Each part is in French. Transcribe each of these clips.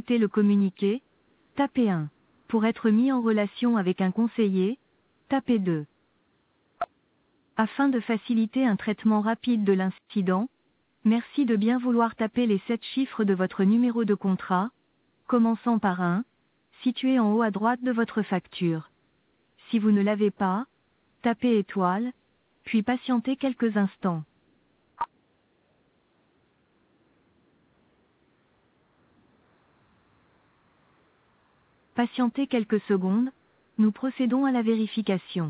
écouter le communiqué, tapez 1. Pour être mis en relation avec un conseiller, tapez 2. Afin de faciliter un traitement rapide de l'incident, merci de bien vouloir taper les 7 chiffres de votre numéro de contrat, commençant par 1, situé en haut à droite de votre facture. Si vous ne l'avez pas, tapez étoile, puis patientez quelques instants. Patientez quelques secondes, nous procédons à la vérification.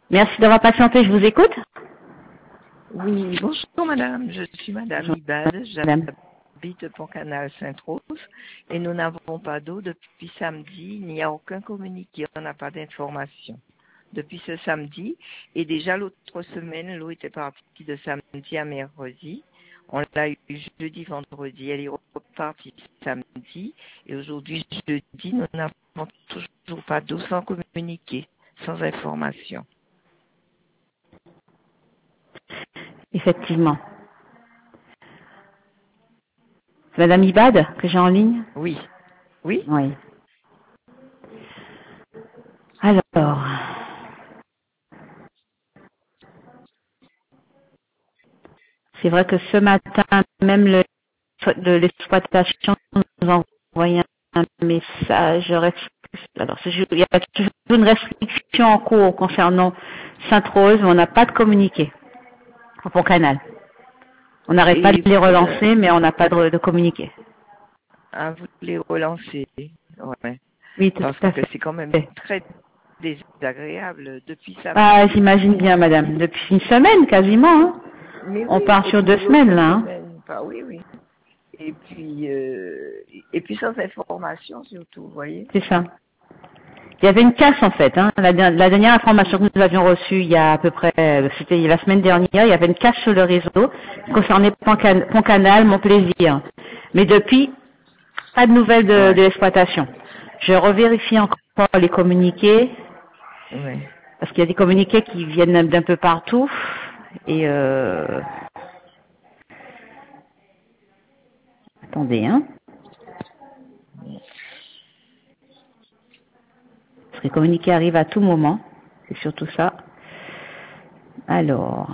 Merci d'avoir patienté, je vous écoute. Oui, bonjour madame, je suis madame Ibad, Madame. j'habite Pont-Canal Sainte-Rose et nous n'avons pas d'eau depuis samedi, il n'y a aucun communiqué, on n'a pas d'information. Depuis ce samedi, et déjà l'autre semaine, l'eau était partie de samedi à mercredi. On l'a eu jeudi, vendredi, elle est repartie samedi, et aujourd'hui, jeudi, nous n'avons toujours pas d'eau sans communiquer, sans information. Effectivement. C'est Madame Ibad que j'ai en ligne? Oui, oui. Oui. Alors, c'est vrai que ce matin, même de l'exploitation nous a envoyé un message. Alors, il y a toujours une restriction en cours concernant Sainte-Rose, mais on n'a pas de communiqué au Pont-Canal. On n'arrête pas de les relancer, mais on n'a pas de communiqué. Ah, vous les relancez, ouais. Oui, tout Parce à que fait. c'est quand même très désagréable depuis ça. Ah, j'imagine bien, madame. Depuis une semaine, quasiment, hein. Mais On oui, part sur 2 depuis semaines, l'autre là, hein. semaine. Bah, oui, oui. Et puis sans information surtout, vous voyez. C'est ça. Il y avait une casse, en fait, hein. La dernière information que nous avions reçue il y a à peu près, c'était la semaine dernière, il y avait une casse sur le réseau concernant Pont-Canal, Mon Plaisir. Mais depuis, pas de nouvelles de l'exploitation. Je revérifie encore les communiqués, Ouais. parce qu'il y a des communiqués qui viennent d'un peu partout. Et attendez, hein. Parce que les communiqués arrivent à tout moment. C'est surtout ça. Alors.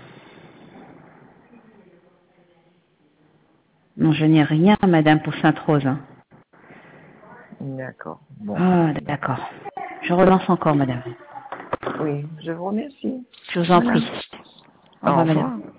Non, je n'ai rien, madame, pour Sainte-Rose, hein. D'accord. Bon. Ah, d'accord. Je relance encore, madame. Oui, je vous remercie. Je vous en prie. Au Au revoir, madame. revoir.